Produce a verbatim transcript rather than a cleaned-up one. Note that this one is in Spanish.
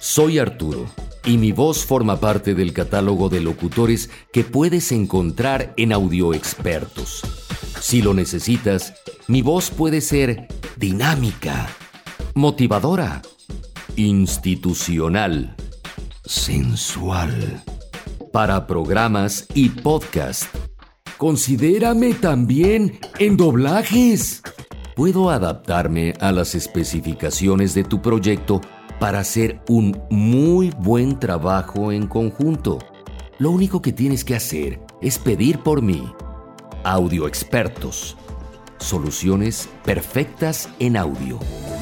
Soy Arturo y mi voz forma parte del catálogo de locutores que puedes encontrar en Audio Expertos. Si lo necesitas, mi voz puede ser dinámica, motivadora, institucional, sensual, para programas y podcast. Considérame también en doblajes. Puedo adaptarme a las especificaciones de tu proyecto para hacer un muy buen trabajo en conjunto. Lo único que tienes que hacer es pedir por mí. Audio Expertos. Soluciones perfectas en audio.